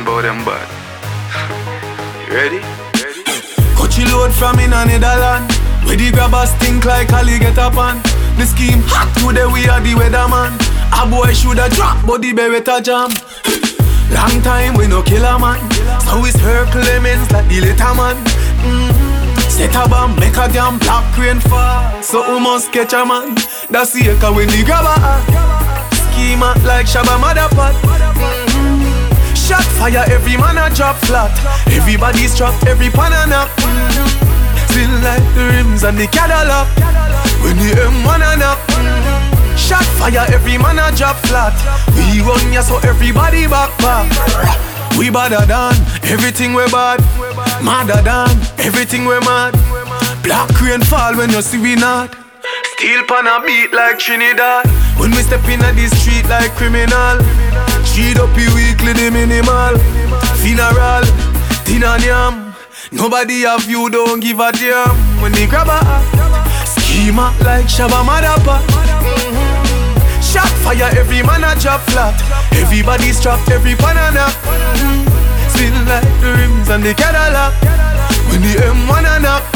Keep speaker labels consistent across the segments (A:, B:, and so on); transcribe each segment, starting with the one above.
A: about them bad. You ready?
B: Coachy load from in a Netherland, where the grabbers think like Ali get up on. The scheme hot today, we are the weatherman. A boy shoulda drop, but the beretta jam. Long time we no kill a man, so we circle lemons like the little man. Set a bomb, make a damn black rain fall, so we must catch a man. That's the echo when the grabber schema like Shabba Motherpot. Shot fire, every man a drop flat. Everybody's trapped, every pan a knock. Still like the rims and the Cadillac when the M1 a knock. Shot fire, every man a drop flat. We run ya so everybody back. We badder than everything we bad, madder than everything we mad. Black rain fall when you see we not. Steel pan a beat like Trinidad. When we step in the street like criminal. Cheat up you weekly the minimal. Funeral, dinner yam. Nobody have you, don't give a damn. When they grab a schema like Shabba Motherpot. Shot fire, every man a drop flat. Everybody's trapped, every banana. Still like the rims and the Cadillac when the M1 a knock.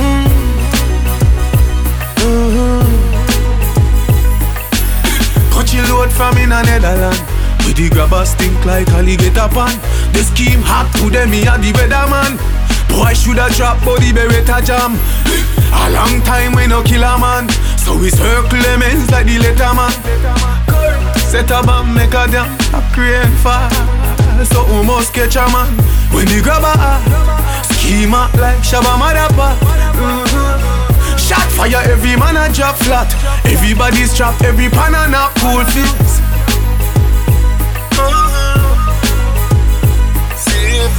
B: Coachy load from in a Netherland, with the grabbers think like Ali get up on. The scheme hot to them, me a the weatherman. Boy shoulda drop, but the beretta jam. A long time we no kill a man, so we circle lemons like the letterman. Set a bomb, make a damn black rain fall, so we must catch a man. When the grabber schema like Shabba Motherpot. Shot fire, every man a drop flat. Everybody's trapped, every pan a knock. Cool feels. See if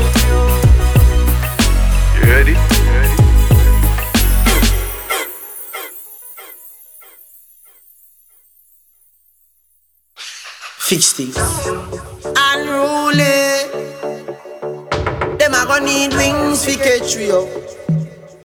A: You ready?
C: Fix things. Unruly. Them a gonna need wings fi catch we up.